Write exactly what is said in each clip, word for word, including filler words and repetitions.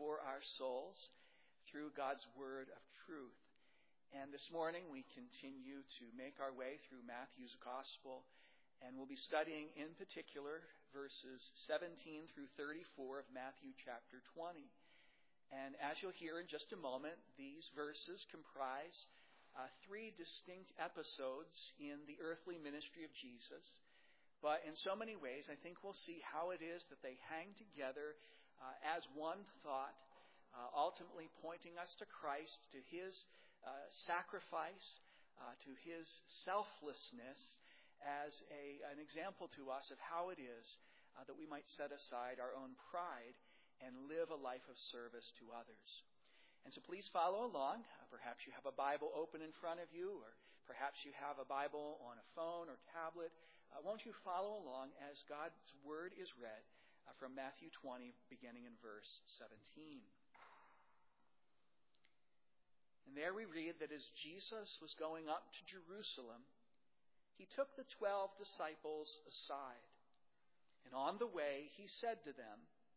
for our souls through God's word of truth. And this morning we continue to make our way through Matthew's Gospel, and we'll be studying in particular verses seventeen through thirty-four of Matthew chapter twenty. And as you'll hear in just a moment, these verses comprise uh, three distinct episodes in the earthly ministry of Jesus. But in so many ways, I think we'll see how it is that they hang together uh, as one thought, uh, ultimately pointing us to Christ, to His uh, sacrifice, uh, to His selflessness as a, an example to us of how it is uh, that we might set aside our own pride and live a life of service to others. And so please follow along. Uh, perhaps you have a Bible open in front of you, or perhaps you have a Bible on a phone or tablet. Uh, won't you follow along as God's Word is read uh, from Matthew twenty, beginning in verse seventeen. And there we read that as Jesus was going up to Jerusalem, He took the twelve disciples aside. And on the way He said to them,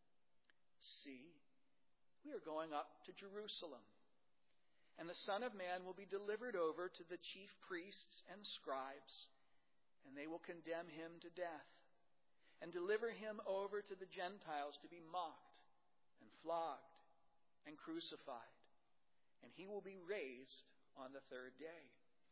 "See, we are going up to Jerusalem, and the Son of Man will be delivered over to the chief priests and scribes, and they will condemn Him to death, and deliver Him over to the Gentiles to be mocked, and flogged, and crucified, and He will be raised on the third day."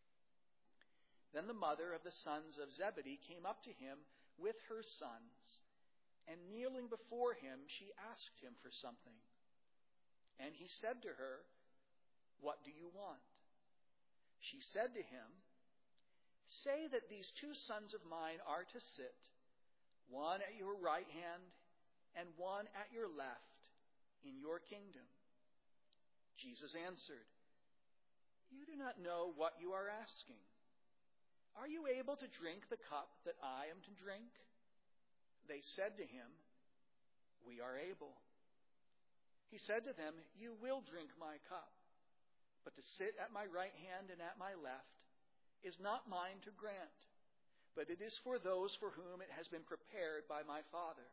Then the mother of the sons of Zebedee came up to Him with her sons, and kneeling before Him, she asked Him for something. And He said to her, "What do you want?" She said to Him, "Say that these two sons of mine are to sit, one at your right hand and one at your left, in your kingdom." Jesus answered, "You do not know what you are asking. Are you able to drink the cup that I am to drink?" They said to Him, "We are able." He said to them, "You will drink my cup, but to sit at my right hand and at my left is not mine to grant, but it is for those for whom it has been prepared by my Father."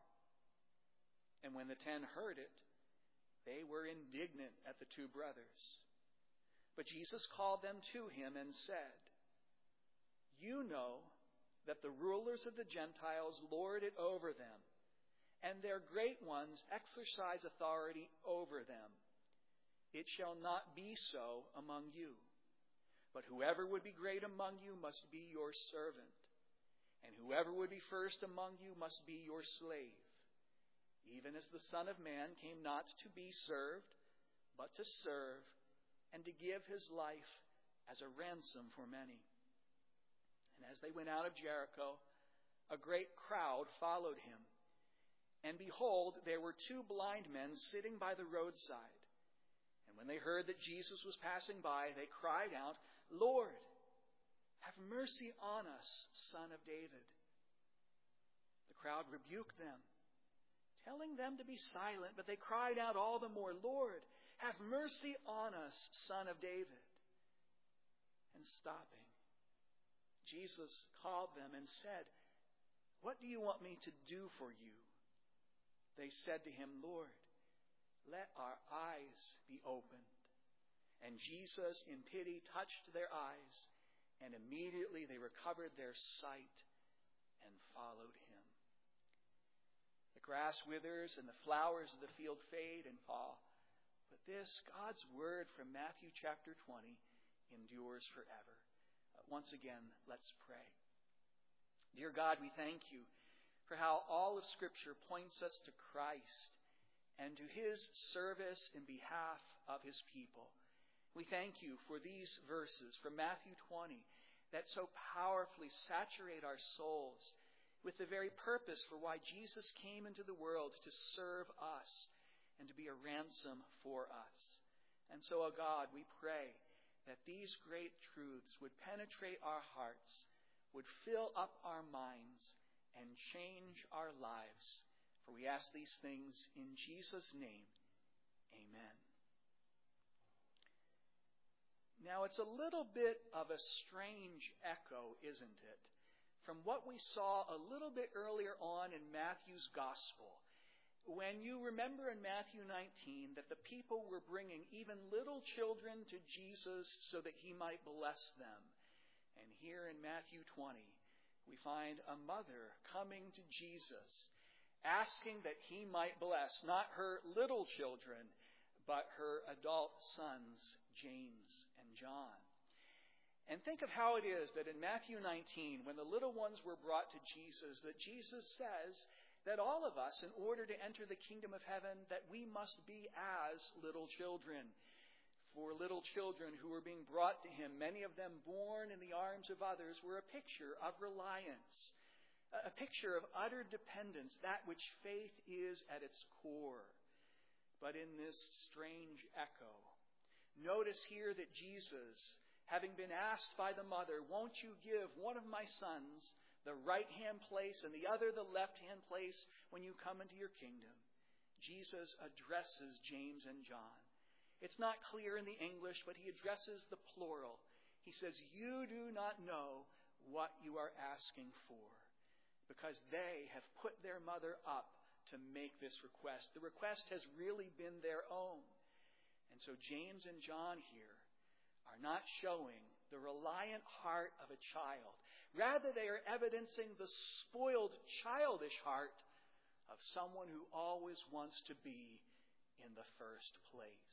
And when the ten heard it, they were indignant at the two brothers. But Jesus called them to Him and said, "You know that the rulers of the Gentiles lord it over them, and their great ones exercise authority over them. It shall not be so among you. But whoever would be great among you must be your servant, and whoever would be first among you must be your slave. Even as the Son of Man came not to be served, but to serve, and to give His life as a ransom for many." And as they went out of Jericho, a great crowd followed Him. And behold, there were two blind men sitting by the roadside. And when they heard that Jesus was passing by, they cried out, "Lord, have mercy on us, Son of David." The crowd rebuked them, telling them to be silent, but they cried out all the more, "Lord, have mercy on us, Son of David." And stopping, Jesus called them and said, "What do you want me to do for you?" They said to Him, "Lord, let our eyes be opened." And Jesus, in pity, touched their eyes, and immediately they recovered their sight and followed Him. The grass withers and the flowers of the field fade and fall, but this, God's word from Matthew chapter twenty, endures forever. Uh, once again, let's pray. Dear God, we thank You for how all of Scripture points us to Christ and to His service in behalf of His people. We thank You for these verses from Matthew twenty that so powerfully saturate our souls with the very purpose for why Jesus came into the world, to serve us and to be a ransom for us. And so, O God, we pray that these great truths would penetrate our hearts, would fill up our minds, and change our lives. For we ask these things in Jesus' name. Amen. Now, it's a little bit of a strange echo, isn't it, from what we saw a little bit earlier on in Matthew's Gospel, when you remember in Matthew nineteen that the people were bringing even little children to Jesus so that he might bless them. And here in Matthew twenty, we find a mother coming to Jesus, asking that he might bless not her little children, but her adult sons, James and John. And think of how it is that in Matthew nineteen, when the little ones were brought to Jesus, that Jesus says that all of us, in order to enter the kingdom of heaven, that we must be as little children. For little children who were being brought to him, many of them born in the arms of others, were a picture of reliance, a picture of utter dependence, that which faith is at its core. But in this strange echo, notice here that Jesus, having been asked by the mother, won't you give one of my sons the right-hand place and the other the left-hand place when you come into your kingdom? Jesus addresses James and John. It's not clear in the English, but he addresses the plural. He says, you do not know what you are asking for, because they have put their mother up to make this request. The request has really been their own. And so James and John here are not showing the reliant heart of a child. Rather, they are evidencing the spoiled, childish heart of someone who always wants to be in the first place.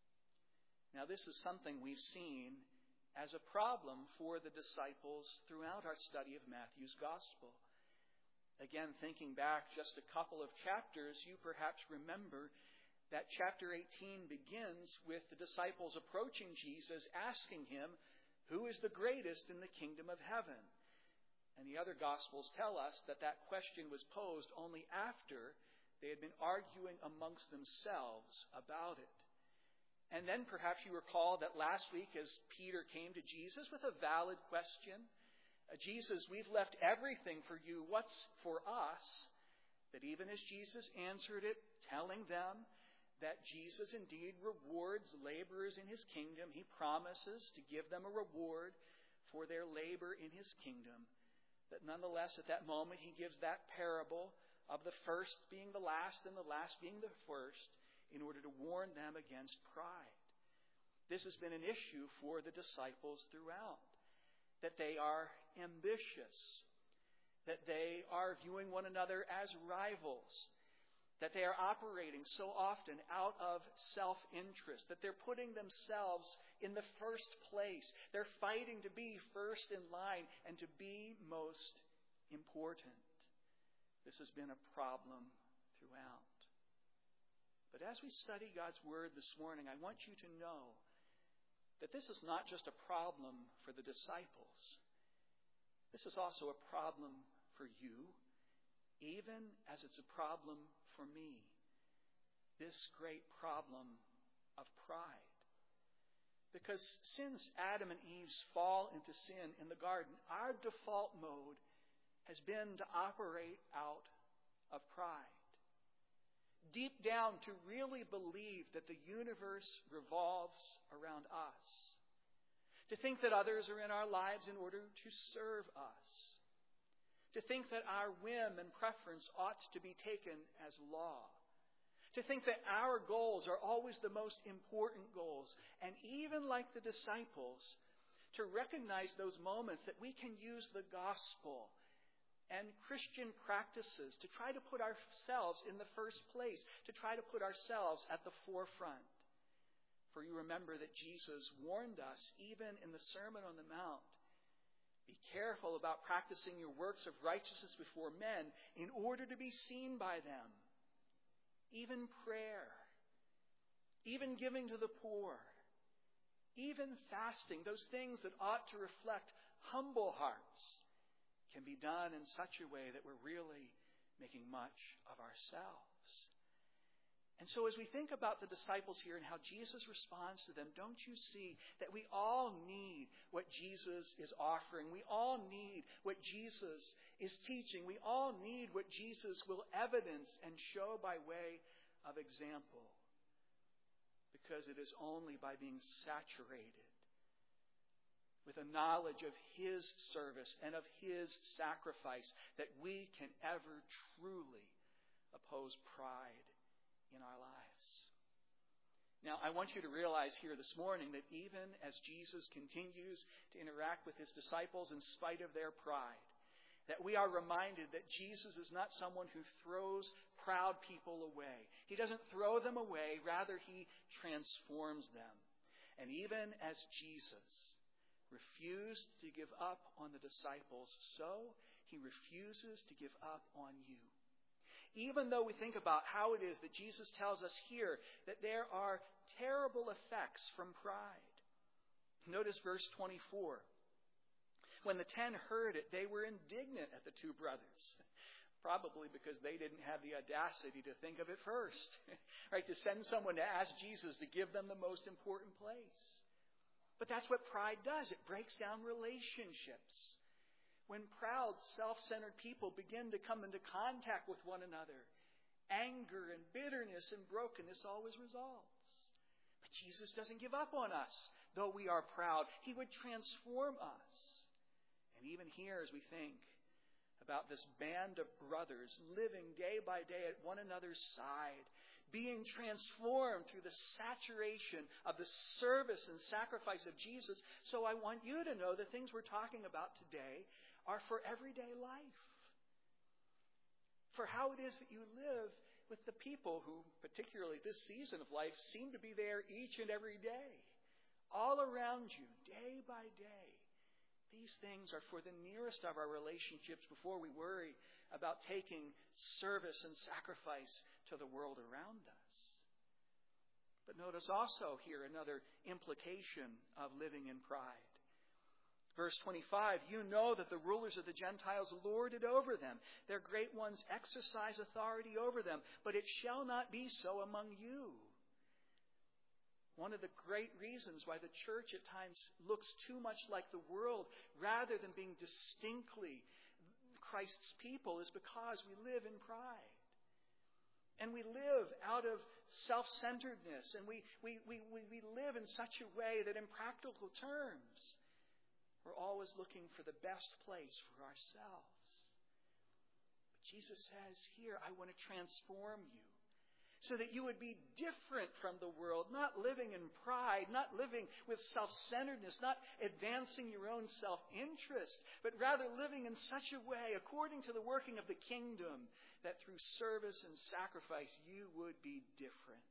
Now, this is something we've seen as a problem for the disciples throughout our study of Matthew's Gospel. Again, thinking back just a couple of chapters, you perhaps remember that chapter eighteen begins with the disciples approaching Jesus, asking him, who is the greatest in the kingdom of heaven? And the other Gospels tell us that that question was posed only after they had been arguing amongst themselves about it. And then perhaps you recall that last week as Peter came to Jesus with a valid question, Jesus, we've left everything for you. What's for us? That even as Jesus answered it, telling them that Jesus indeed rewards laborers in his kingdom, he promises to give them a reward for their labor in his kingdom. That nonetheless, at that moment, he gives that parable of the first being the last and the last being the first, in order to warn them against pride. This has been an issue for the disciples throughout, that they are ambitious, that they are viewing one another as rivals, that they are operating so often out of self-interest, that they're putting themselves in the first place. They're fighting to be first in line and to be most important. This has been a problem throughout. But as we study God's Word this morning, I want you to know that this is not just a problem for the disciples. This is also a problem for you, even as it's a problem for me. This great problem of pride. Because since Adam and Eve's fall into sin in the garden, our default mode has been to operate out of pride. Deep down, to really believe that the universe revolves around us. To think that others are in our lives in order to serve us. To think that our whim and preference ought to be taken as law. To think that our goals are always the most important goals. And even like the disciples, to recognize those moments that we can use the gospel and Christian practices to try to put ourselves in the first place, to try to put ourselves at the forefront. For you remember that Jesus warned us, even in the Sermon on the Mount, be careful about practicing your works of righteousness before men in order to be seen by them. Even prayer, even giving to the poor, even fasting, those things that ought to reflect humble hearts, can be done in such a way that we're really making much of ourselves. And so as we think about the disciples here and how Jesus responds to them, don't you see that we all need what Jesus is offering? We all need what Jesus is teaching. We all need what Jesus will evidence and show by way of example. Because it is only by being saturated with a knowledge of His service and of His sacrifice that we can ever truly oppose pride in our lives. Now, I want you to realize here this morning that even as Jesus continues to interact with his disciples in spite of their pride, that we are reminded that Jesus is not someone who throws proud people away. He doesn't throw them away, rather he transforms them. And even as Jesus refused to give up on the disciples, so he refuses to give up on you. Even though we think about how it is that Jesus tells us here that there are terrible effects from pride. Notice verse twenty-four. When the ten heard it, they were indignant at the two brothers. Probably because they didn't have the audacity to think of it first. Right? To send someone to ask Jesus to give them the most important place. But that's what pride does. It breaks down relationships. When proud, self-centered people begin to come into contact with one another, anger and bitterness and brokenness always resolves. But Jesus doesn't give up on us, though we are proud. He would transform us. And even here, as we think about this band of brothers living day by day at one another's side, being transformed through the saturation of the service and sacrifice of Jesus, so I want you to know the things we're talking about today are for everyday life. For how it is that you live with the people who, particularly this season of life, seem to be there each and every day, all around you, day by day. These things are for the nearest of our relationships before we worry about taking service and sacrifice to the world around us. But notice also here another implication of living in pride. Verse twenty-five, you know that the rulers of the Gentiles lord it over them. Their great ones exercise authority over them, but it shall not be so among you. One of the great reasons why the church at times looks too much like the world rather than being distinctly Christ's people is because we live in pride. And we live out of self-centeredness. And we, we, we, we, we live in such a way that in practical terms, we're always looking for the best place for ourselves. But Jesus says here, I want to transform you so that you would be different from the world, not living in pride, not living with self-centeredness, not advancing your own self-interest, but rather living in such a way, according to the working of the kingdom, that through service and sacrifice you would be different.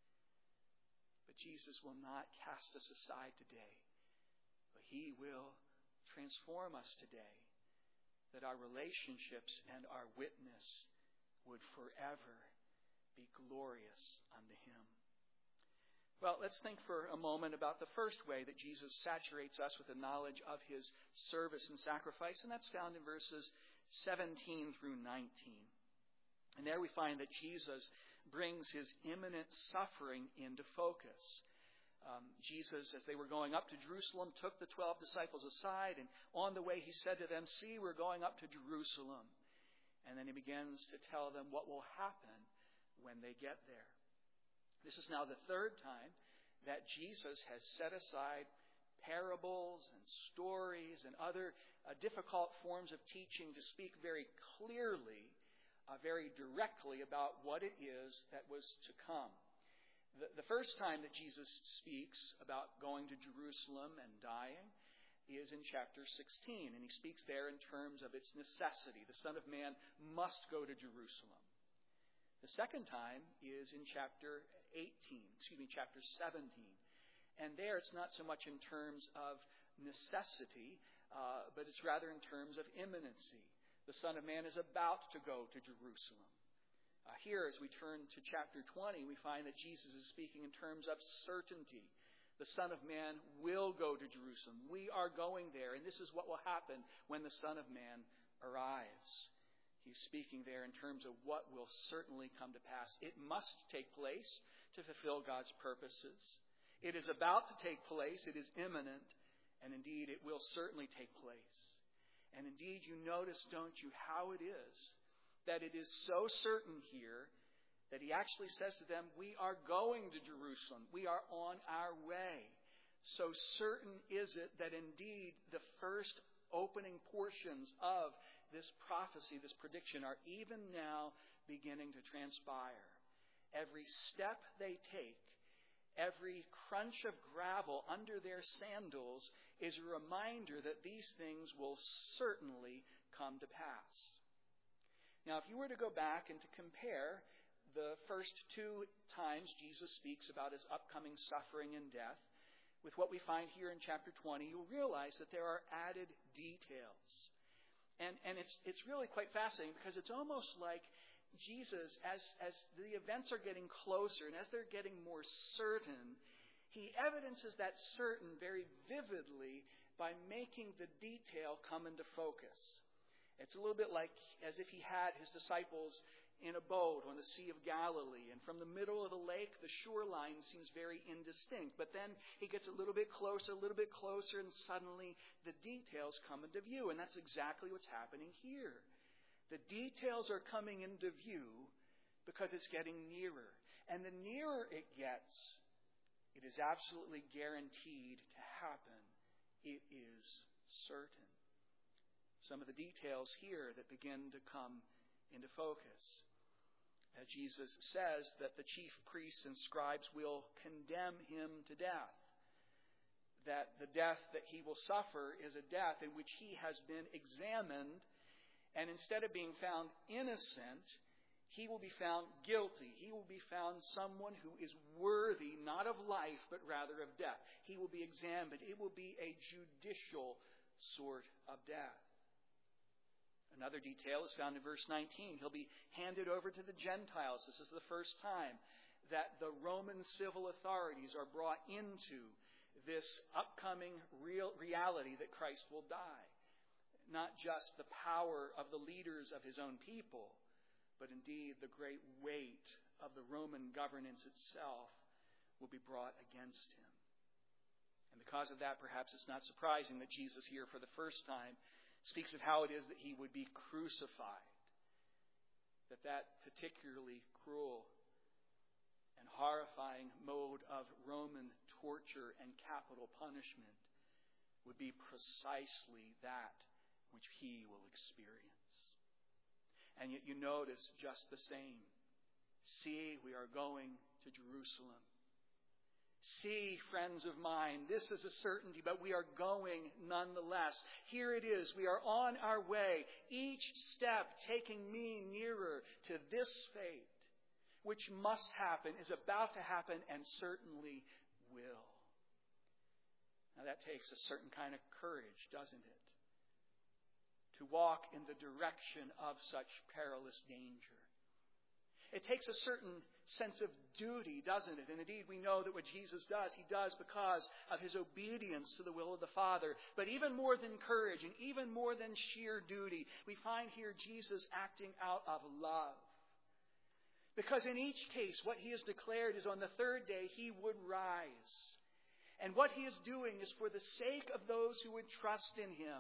But Jesus will not cast us aside today, but He will transform us today, that our relationships and our witness would forever be glorious unto Him. Well, let's think for a moment about the first way that Jesus saturates us with the knowledge of His service and sacrifice, and that's found in verses seventeen through nineteen. And there we find that Jesus brings His imminent suffering into focus. Um, Jesus, as they were going up to Jerusalem, took the twelve disciples aside, and on the way He said to them, see, we're going up to Jerusalem. And then He begins to tell them what will happen when they get there. This is now the third time that Jesus has set aside parables and stories and other uh, difficult forms of teaching to speak very clearly, uh, very directly about what it is that was to come. The, the first time that Jesus speaks about going to Jerusalem and dying is in chapter sixteen, and He speaks there in terms of its necessity. The Son of Man must go to Jerusalem. The second time is in chapter eighteen, excuse me, chapter seventeen. And there it's not so much in terms of necessity, uh, but it's rather in terms of imminency. The Son of Man is about to go to Jerusalem. Uh, here, as we turn to chapter twenty, we find that Jesus is speaking in terms of certainty. The Son of Man will go to Jerusalem. We are going there, and this is what will happen when the Son of Man arrives. He's speaking there in terms of what will certainly come to pass. It must take place to fulfill God's purposes. It is about to take place. It is imminent. And indeed, it will certainly take place. And indeed, you notice, don't you, how it is that it is so certain here that He actually says to them, we are going to Jerusalem. We are on our way. So certain is it that indeed the first opening portions of this prophecy, this prediction, are even now beginning to transpire. every step they take, every crunch of gravel under their sandals is a reminder that these things will certainly come to pass. Now, if you were to go back and to compare the first two times Jesus speaks about his upcoming suffering and death with what we find here in chapter twenty, you'll realize that there are added details. And, and it's, it's really quite fascinating because it's almost like Jesus, as, as the events are getting closer and as they're getting more certain, he evidences that certain very vividly by making the detail come into focus. It's a little bit like as if he had his disciples in a boat on the Sea of Galilee, and from the middle of the lake, the shoreline seems very indistinct. But then he gets a little bit closer, a little bit closer, and suddenly the details come into view. And that's exactly what's happening here. The details are coming into view because it's getting nearer. And the nearer it gets, it is absolutely guaranteed to happen. It is certain. Some of the details here that begin to come into focus. Uh, Jesus says that the chief priests and scribes will condemn him to death. That the death that he will suffer is a death in which he has been examined, and instead of being found innocent, he will be found guilty. He will be found someone who is worthy not of life, but rather of death. He will be examined. It will be a judicial sort of death. Another detail is found in verse nineteen. He'll be handed over to the Gentiles. This is the first time that the Roman civil authorities are brought into this upcoming real reality that Christ will die. Not just the power of the leaders of his own people, but indeed the great weight of the Roman governance itself will be brought against him. And because of that, perhaps it's not surprising that Jesus here for the first time speaks of how it is that he would be crucified. That that particularly cruel and horrifying mode of Roman torture and capital punishment would be precisely that which he will experience. And yet you notice just the same. See, we are going to Jerusalem. See, friends of mine, this is a certainty, but we are going nonetheless. Here it is. We are on our way. Each step taking me nearer to this fate, which must happen, is about to happen, and certainly will. Now that takes a certain kind of courage, doesn't it? To walk in the direction of such perilous danger. It takes a certain sense of duty, doesn't it? And indeed, we know that what Jesus does, he does because of his obedience to the will of the Father. But even more than courage and even more than sheer duty, we find here Jesus acting out of love. Because in each case, what he has declared is on the third day he would rise. And what he is doing is for the sake of those who would trust in him.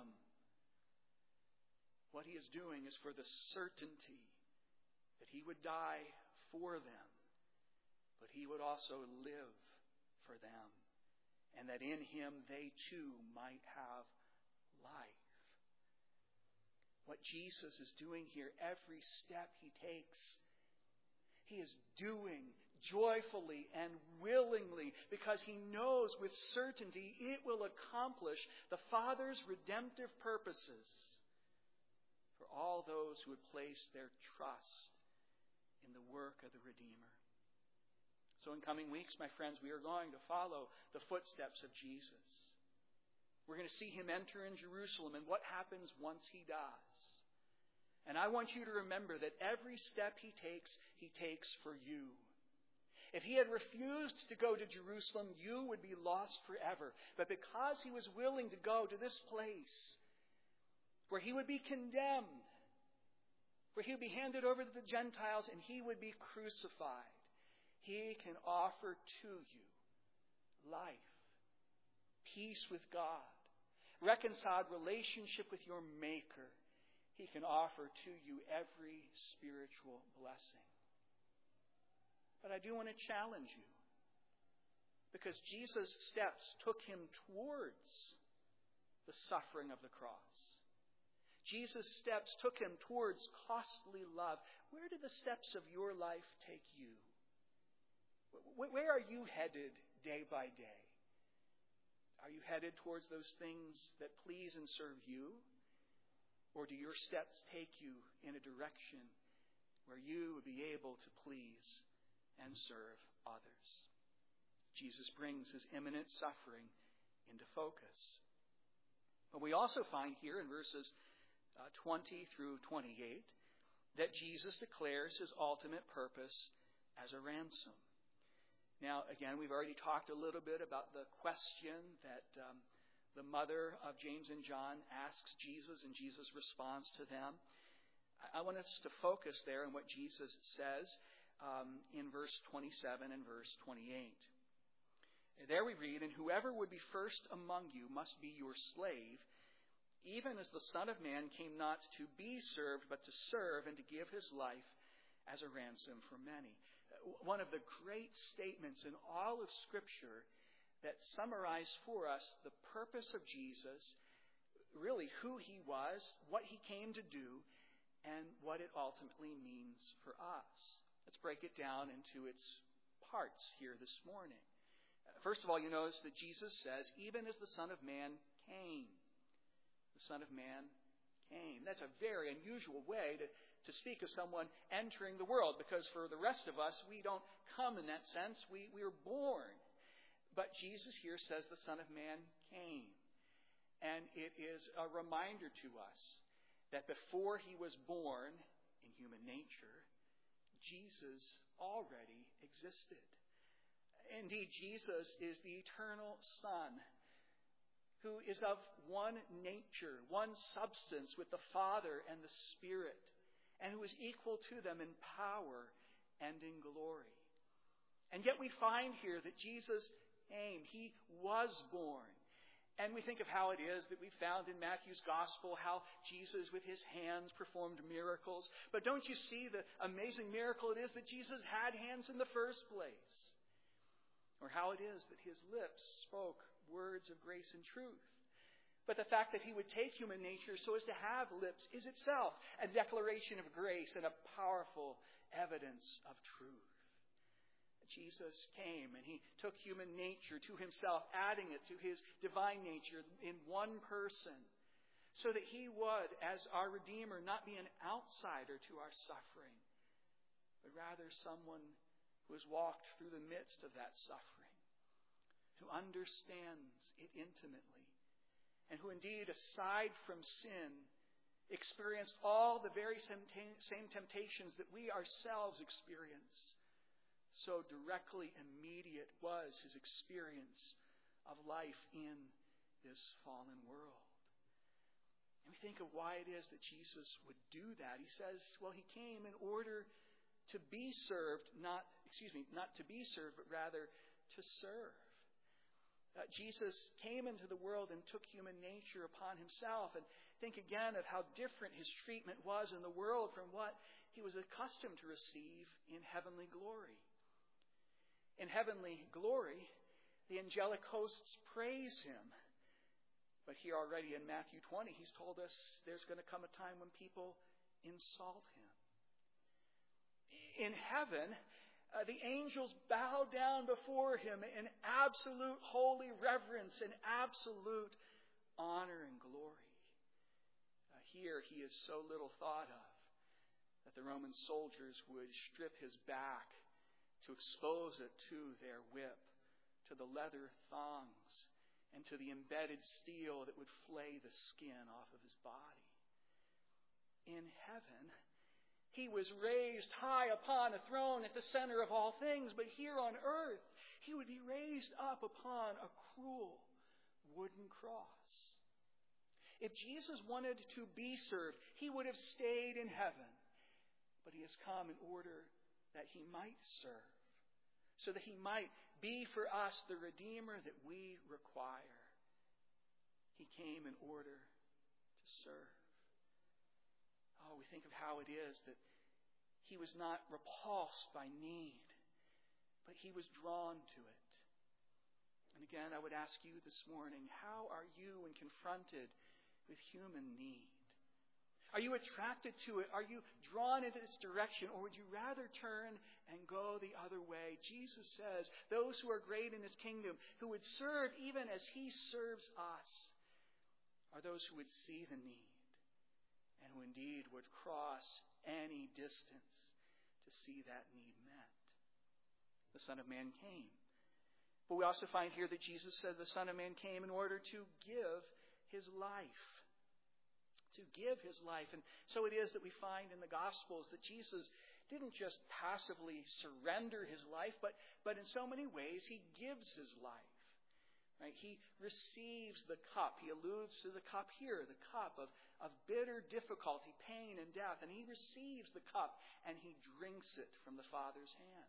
What he is doing is for the certainty that he would die for them, but he would also live for them, and that in him they too might have life. What Jesus is doing here, every step he takes, he is doing joyfully and willingly because he knows with certainty it will accomplish the Father's redemptive purposes for all those who would place their trust in the work of the Redeemer. So in coming weeks, my friends, we are going to follow the footsteps of Jesus. We're going to see him enter in Jerusalem and what happens once he does. And I want you to remember that every step he takes, he takes for you. If he had refused to go to Jerusalem, you would be lost forever. But because he was willing to go to this place where he would be condemned, where he would be handed over to the Gentiles and he would be crucified, he can offer to you life, peace with God, reconciled relationship with your Maker. He can offer to you every spiritual blessing. But I do want to challenge you, because Jesus' steps took him towards the suffering of the cross. Jesus' steps took him towards costly love. Where do the steps of your life take you? Where are you headed day by day? Are you headed towards those things that please and serve you? Or do your steps take you in a direction where you would be able to please and serve others? Jesus brings his imminent suffering into focus. But we also find here in verses uh, twenty through twenty-eight that Jesus declares his ultimate purpose as a ransom. Now, again, we've already talked a little bit about the question that um, the mother of James and John asks Jesus, and Jesus responds to them. I want us to focus there on what Jesus says um, in verse twenty-seven and verse twenty-eight. There we read, "And whoever would be first among you must be your slave, even as the Son of Man came not to be served, but to serve and to give his life as a ransom for many." One of the great statements in all of Scripture that summarize for us the purpose of Jesus, really who he was, what he came to do, and what it ultimately means for us. Let's break it down into its parts here this morning. First of all, you notice that Jesus says, even as the Son of Man came. The Son of Man came. That's a very unusual way to, to speak of someone entering the world, because for the rest of us, we don't come in that sense. We, we are born. But Jesus here says the Son of Man came. And it is a reminder to us that before he was born in human nature, Jesus already existed. Indeed, Jesus is the eternal Son, who is of one nature, one substance with the Father and the Spirit, and who is equal to them in power and in glory. And yet we find here that Jesus came. He was born. And we think of how it is that we found in Matthew's Gospel how Jesus with his hands performed miracles. But don't you see the amazing miracle it is that Jesus had hands in the first place? Or how it is that his lips spoke words of grace and truth. But the fact that he would take human nature so as to have lips is itself a declaration of grace and a powerful evidence of truth. Jesus came and he took human nature to himself, adding it to his divine nature in one person, so that he would, as our Redeemer, not be an outsider to our suffering, but rather someone who has walked through the midst of that suffering, who understands it intimately, and who indeed, aside from sin, experienced all the very same temptations that we ourselves experience. So directly immediate was his experience of life in this fallen world. And we think of why it is that Jesus would do that. He says, well, he came in order to be served, not, excuse me, not to be served, but rather to serve. Uh, Jesus came into the world and took human nature upon himself. And think again of how different his treatment was in the world from what he was accustomed to receive in heavenly glory. In heavenly glory, the angelic hosts praise him. But here already in Matthew twenty, he's told us there's going to come a time when people insult him. In heaven, uh, the angels bow down before him in absolute holy reverence and absolute honor and glory. Uh, here he is so little thought of that the Roman soldiers would strip his back to expose it to their whip, to the leather thongs, and to the embedded steel that would flay the skin off of his body. In heaven, he was raised high upon a throne at the center of all things, but here on earth, he would be raised up upon a cruel wooden cross. If Jesus wanted to be served, he would have stayed in heaven, but he has come in order that he might serve, so that he might be for us the Redeemer that we require. He came in order to serve. Oh, we think of how it is that he was not repulsed by need, but he was drawn to it. And again, I would ask you this morning, how are you when confronted with human need? Are you attracted to it? Are you drawn into its direction? Or would you rather turn and go the other way? Jesus says, those who are great in his kingdom, who would serve even as he serves us, are those who would see the need and who indeed would cross any distance to see that need met. The Son of Man came. But we also find here that Jesus said the Son of Man came in order to give his life. To give his life. And so it is that we find in the Gospels that Jesus didn't just passively surrender his life, but, but in so many ways he gives his life. Right? He receives the cup. He alludes to the cup here, the cup of, of bitter difficulty, pain, and death. And he receives the cup and he drinks it from the Father's hand.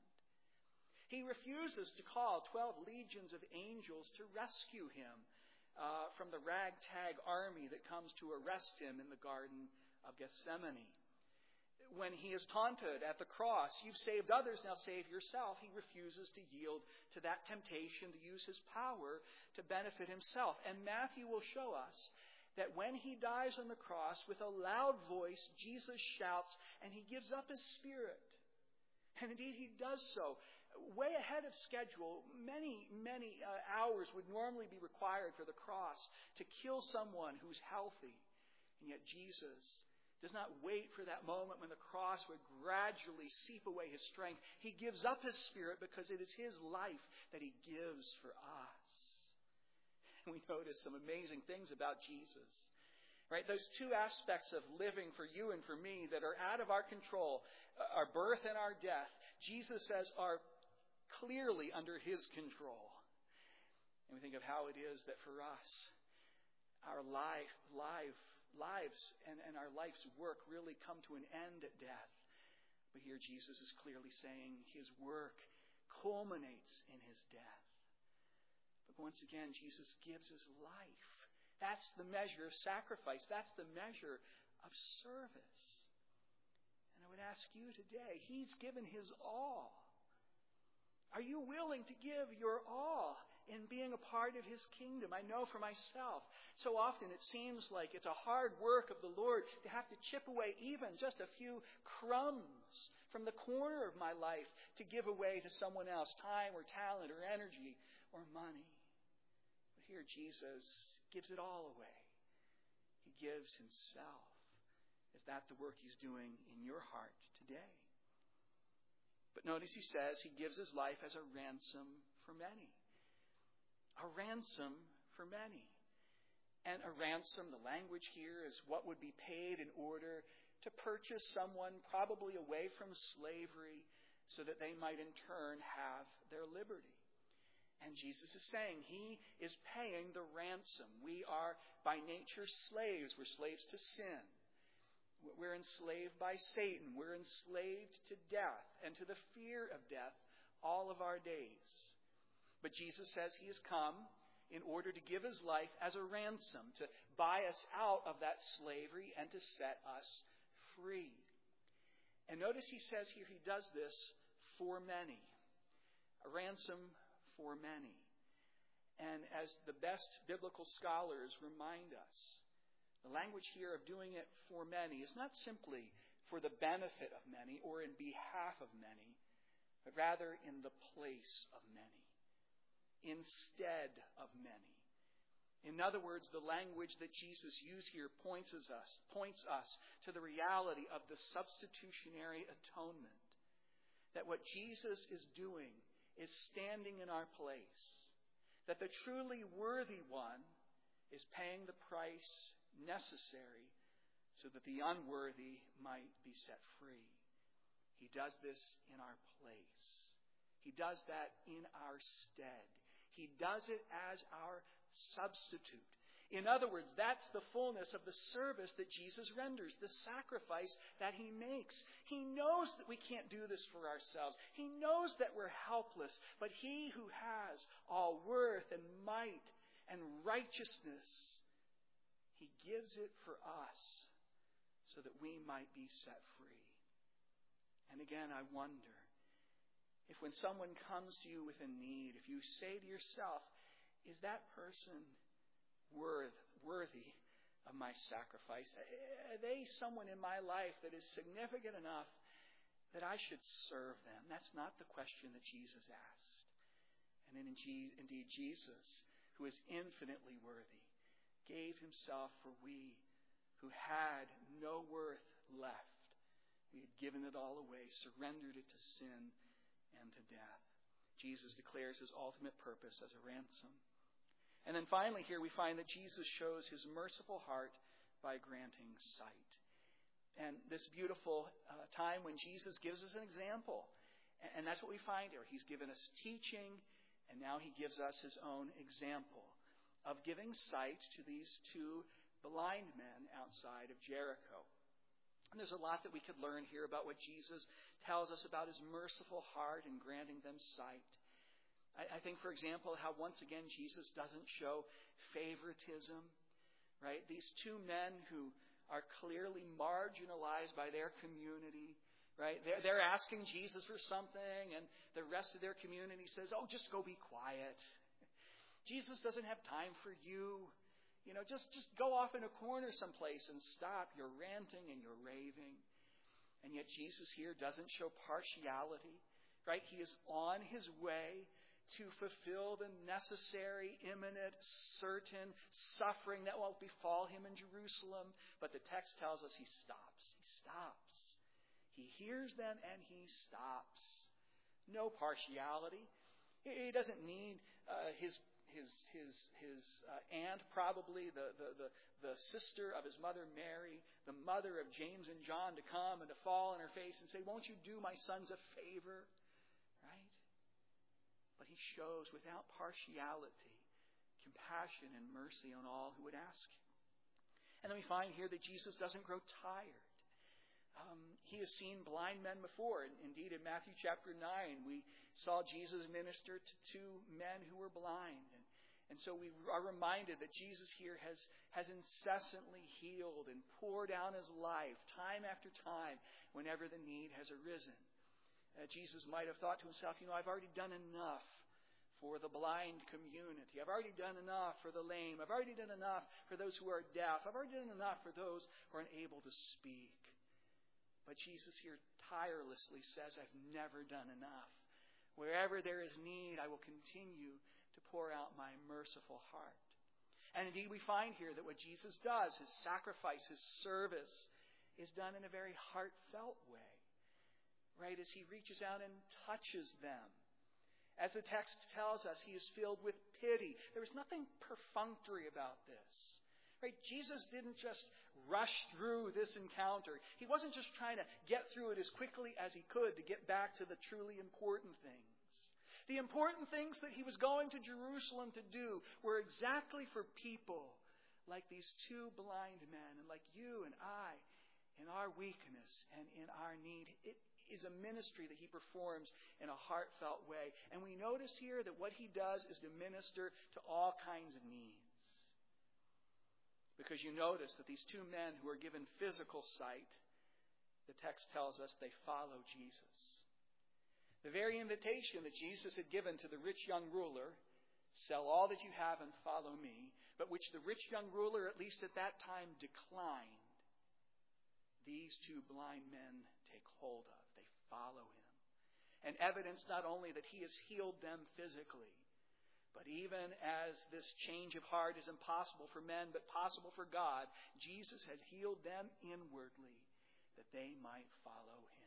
He refuses to call twelve legions of angels to rescue him Uh, from the ragtag army that comes to arrest him in the Garden of Gethsemane. When he is taunted at the cross, you've saved others, now save yourself, he refuses to yield to that temptation to use his power to benefit himself. And Matthew will show us that when he dies on the cross, with a loud voice, Jesus shouts, and he gives up his spirit. And indeed he does so. Way ahead of schedule, many, many uh, hours would normally be required for the cross to kill someone who's healthy. And yet Jesus does not wait for that moment when the cross would gradually seep away his strength. He gives up his spirit because it is his life that he gives for us. And we notice some amazing things about Jesus. Right? Those two aspects of living for you and for me that are out of our control, our birth and our death, Jesus says are clearly under his control. And we think of how it is that for us, our life, life, lives and, and our life's work really come to an end at death. But here Jesus is clearly saying his work culminates in his death. But once again, Jesus gives his life. That's the measure of sacrifice. That's the measure of service. And I would ask you today, he's given his all. Are you willing to give your all in being a part of his kingdom? I know for myself, so often it seems like it's a hard work of the Lord to have to chip away even just a few crumbs from the corner of my life to give away to someone else, time or talent or energy or money. But here Jesus gives it all away. He gives himself. Is that the work he's doing in your heart today? But notice he says he gives his life as a ransom for many. A ransom for many. And a ransom, the language here, is what would be paid in order to purchase someone probably away from slavery so that they might in turn have their liberty. And Jesus is saying he is paying the ransom. We are by nature slaves. We're slaves to sin. We're enslaved by Satan. We're enslaved to death and to the fear of death all of our days. But Jesus says he has come in order to give his life as a ransom, to buy us out of that slavery and to set us free. And notice he says here he does this for many. A ransom for many. And as the best biblical scholars remind us, the language here of doing it for many is not simply for the benefit of many or in behalf of many, but rather in the place of many, instead of many. In other words, the language that Jesus used here points us, points us to the reality of the substitutionary atonement. That what Jesus is doing is standing in our place. That the truly worthy one is paying the price necessary so that the unworthy might be set free. He does this in our place. He does that in our stead. He does it as our substitute. In other words, that's the fullness of the service that Jesus renders, the sacrifice that he makes. He knows that we can't do this for ourselves. He knows that we're helpless. But he who has all worth and might and righteousness, he gives it for us so that we might be set free. And again, I wonder if when someone comes to you with a need, if you say to yourself, is that person worth, worthy of my sacrifice? Are they someone in my life that is significant enough that I should serve them? That's not the question that Jesus asked. And indeed, Jesus, who is infinitely worthy, gave himself for we who had no worth left. We had given it all away, surrendered it to sin and to death. Jesus declares his ultimate purpose as a ransom. And then finally here we find that Jesus shows his merciful heart by granting sight. And this beautiful uh, time when Jesus gives us an example. And that's what we find here. He's given us teaching, and now he gives us his own example of giving sight to these two blind men outside of Jericho. And there's a lot that we could learn here about what Jesus tells us about his merciful heart in granting them sight. I, I think, for example, how once again Jesus doesn't show favoritism. Right? These two men who are clearly marginalized by their community. Right? They're, they're asking Jesus for something, and the rest of their community says, "Oh, just go be quiet. Jesus doesn't have time for you. You know, just, just go off in a corner someplace and stop your ranting and your raving." And yet Jesus here doesn't show partiality. Right? He is on his way to fulfill the necessary, imminent, certain suffering that will befall him in Jerusalem. But the text tells us he stops. He stops. He hears them and he stops. No partiality. He doesn't need uh, his his his his uh, aunt, probably the, the the the sister of his mother Mary, the mother of James and John, to come and to fall on her face and say, "Won't you do my sons a favor?" Right? But he shows without partiality compassion and mercy on all who would ask him. And then we find here that Jesus doesn't grow tired. Um, he has seen blind men before. Indeed, in Matthew chapter nine, we saw Jesus minister to two men who were blind. And, and so we are reminded that Jesus here has, has incessantly healed and poured out his life time after time whenever the need has arisen. Uh, Jesus might have thought to himself, you know, I've already done enough for the blind community. I've already done enough for the lame. I've already done enough for those who are deaf. I've already done enough for those who are unable to speak. But Jesus here tirelessly says, I've never done enough. Wherever there is need, I will continue to pour out my merciful heart. And indeed, we find here that what Jesus does, his sacrifice, his service, is done in a very heartfelt way. Right? As he reaches out and touches them. As the text tells us, he is filled with pity. There was nothing perfunctory about this. Right? Jesus didn't just rush through this encounter. He wasn't just trying to get through it as quickly as he could to get back to the truly important things. The important things that he was going to Jerusalem to do were exactly for people like these two blind men and like you and I in our weakness and in our need. It is a ministry that he performs in a heartfelt way. And we notice here that what he does is to minister to all kinds of needs. Because you notice that these two men who are given physical sight, the text tells us they follow Jesus. The very invitation that Jesus had given to the rich young ruler, sell all that you have and follow me, but which the rich young ruler, at least at that time, declined, these two blind men take hold of. They follow him. And evidence not only that he has healed them physically, but even as this change of heart is impossible for men but possible for God, Jesus had healed them inwardly that they might follow him.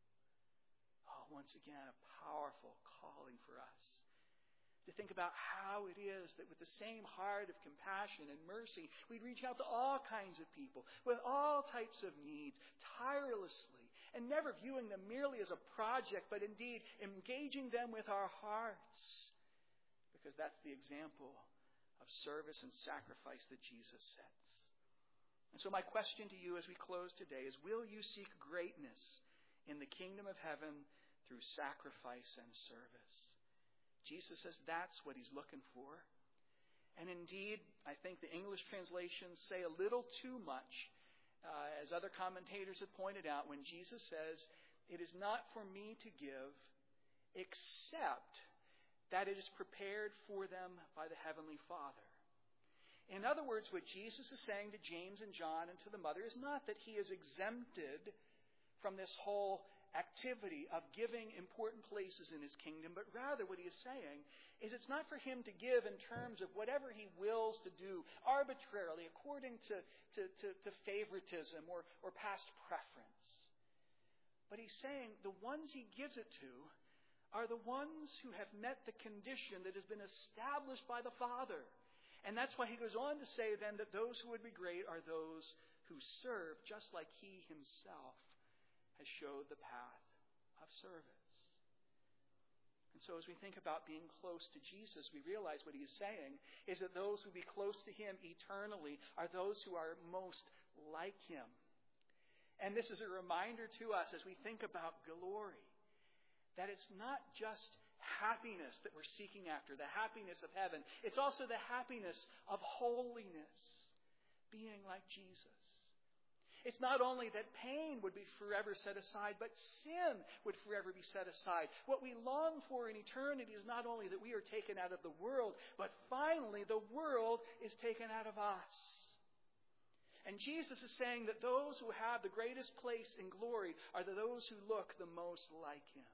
Oh, once again, a powerful calling for us to think about how it is that with the same heart of compassion and mercy, we reach out to all kinds of people with all types of needs, tirelessly, and never viewing them merely as a project, but indeed engaging them with our hearts. Because that's the example of service and sacrifice that Jesus sets. And so my question to you as we close today is, will you seek greatness in the kingdom of heaven through sacrifice and service? Jesus says that's what he's looking for. And indeed, I think the English translations say a little too much, uh, as other commentators have pointed out, when Jesus says, it is not for me to give, except that it is prepared for them by the Heavenly Father. In other words, what Jesus is saying to James and John and to the mother is not that he is exempted from this whole activity of giving important places in his kingdom, but rather what he is saying is it's not for him to give in terms of whatever he wills to do arbitrarily according to, to, to, to favoritism or, or past preference. But he's saying the ones he gives it to are the ones who have met the condition that has been established by the Father. And that's why he goes on to say then that those who would be great are those who serve, just like he himself has showed the path of service. And so as we think about being close to Jesus, we realize what he is saying is that those who be close to him eternally are those who are most like him. And this is a reminder to us as we think about glory, that it's not just happiness that we're seeking after, the happiness of heaven. It's also the happiness of holiness, being like Jesus. It's not only that pain would be forever set aside, but sin would forever be set aside. What we long for in eternity is not only that we are taken out of the world, but finally the world is taken out of us. And Jesus is saying that those who have the greatest place in glory are those who look the most like him.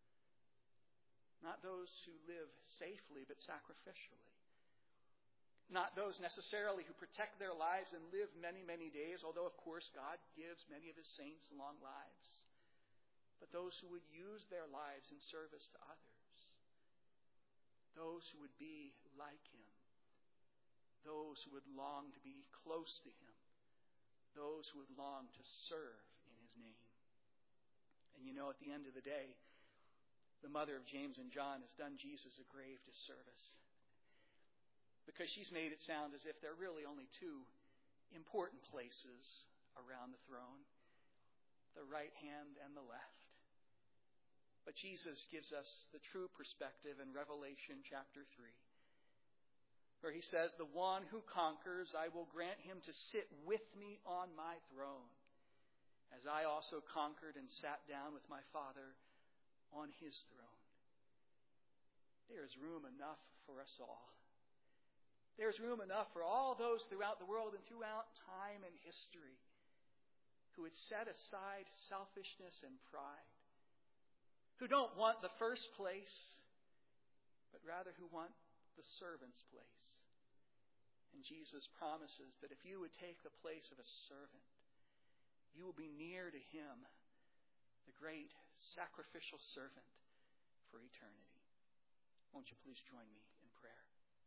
Not those who live safely but sacrificially. Not those necessarily who protect their lives and live many, many days, although of course God gives many of his saints long lives. But those who would use their lives in service to others. Those who would be like him. Those who would long to be close to him. Those who would long to serve in his name. And you know, at the end of the day, the mother of James and John has done Jesus a grave disservice. Because she's made it sound as if there are really only two important places around the throne, the right hand and the left. But Jesus gives us the true perspective in Revelation chapter three, where he says, "The one who conquers, I will grant him to sit with me on my throne, as I also conquered and sat down with my Father on his throne." There is room enough for us all. There's room enough for all those throughout the world and throughout time and history who would set aside selfishness and pride, who don't want the first place, but rather who want the servant's place. And Jesus promises that if you would take the place of a servant, you will be near to him, the great sacrificial servant for eternity. Won't you please join me in prayer?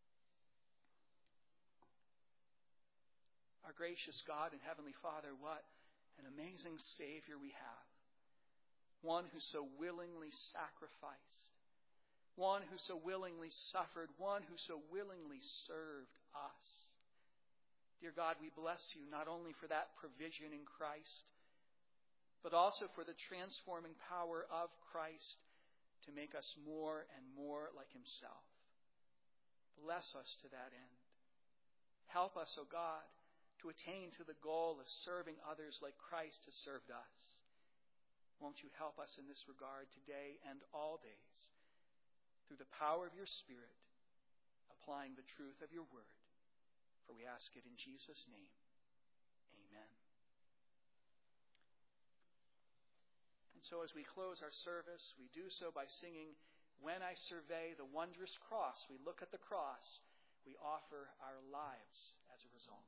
Our gracious God and Heavenly Father, what an amazing Savior we have. One who so willingly sacrificed. One who so willingly suffered. One who so willingly served us. Dear God, we bless you not only for that provision in Christ, but also for the transforming power of Christ to make us more and more like himself. Bless us to that end. Help us, O God, to attain to the goal of serving others like Christ has served us. Won't you help us in this regard today and all days through the power of your Spirit, applying the truth of your word. For we ask it in Jesus' name. Amen. And so as we close our service, we do so by singing, "When I survey the wondrous cross," we look at the cross, we offer our lives as a result.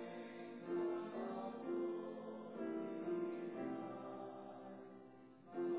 Thank you.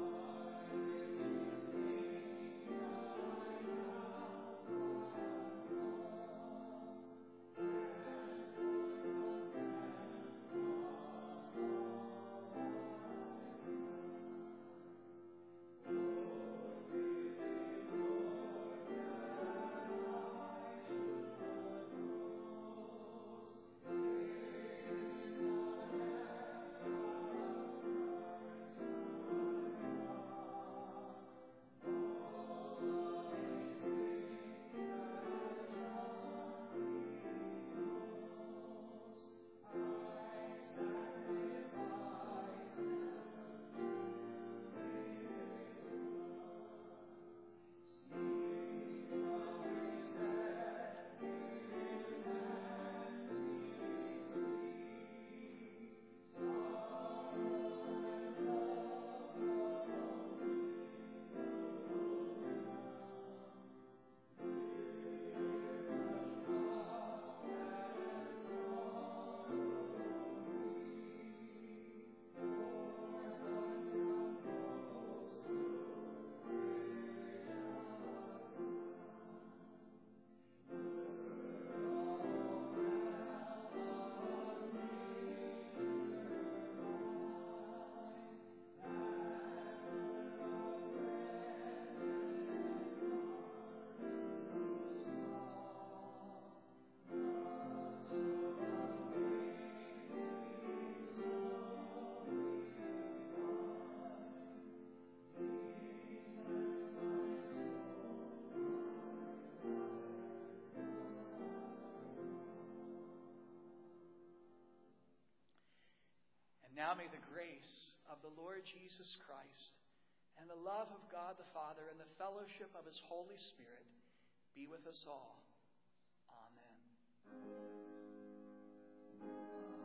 Now may the grace of the Lord Jesus Christ and the love of God the Father and the fellowship of his Holy Spirit be with us all. Amen.